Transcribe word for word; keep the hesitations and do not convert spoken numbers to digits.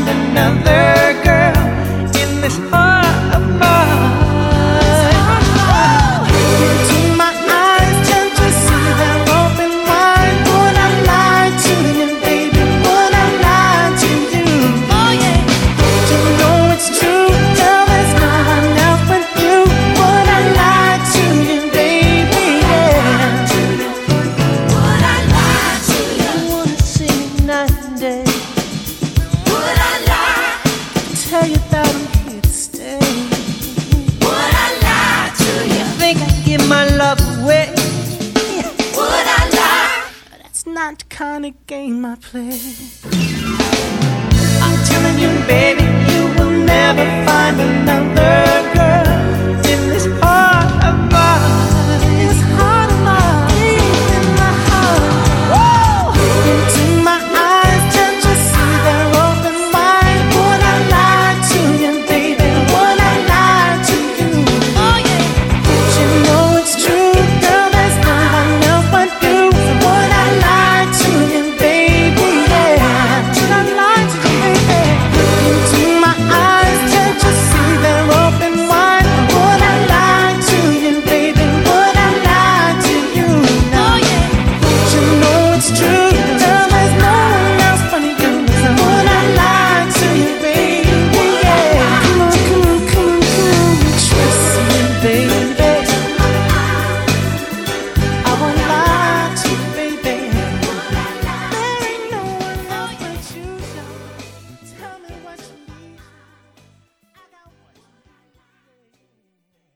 find another girl in this heart of mine. Into my eyes, can't you see they're open wide? Would I lie to you, baby? Would I lie to you? Oh yeah. Don't you know it's true? Girl, there's no one else but you. Would I lie to you, baby? Yeah. Would I lie to you? I wanna see you night and day. Would I lie? Tell you that I'm here to stay. Would I lie to you? Think I'd give my love away? Would I lie? That's not the kind of game I play. I'm telling you, baby, you will never find another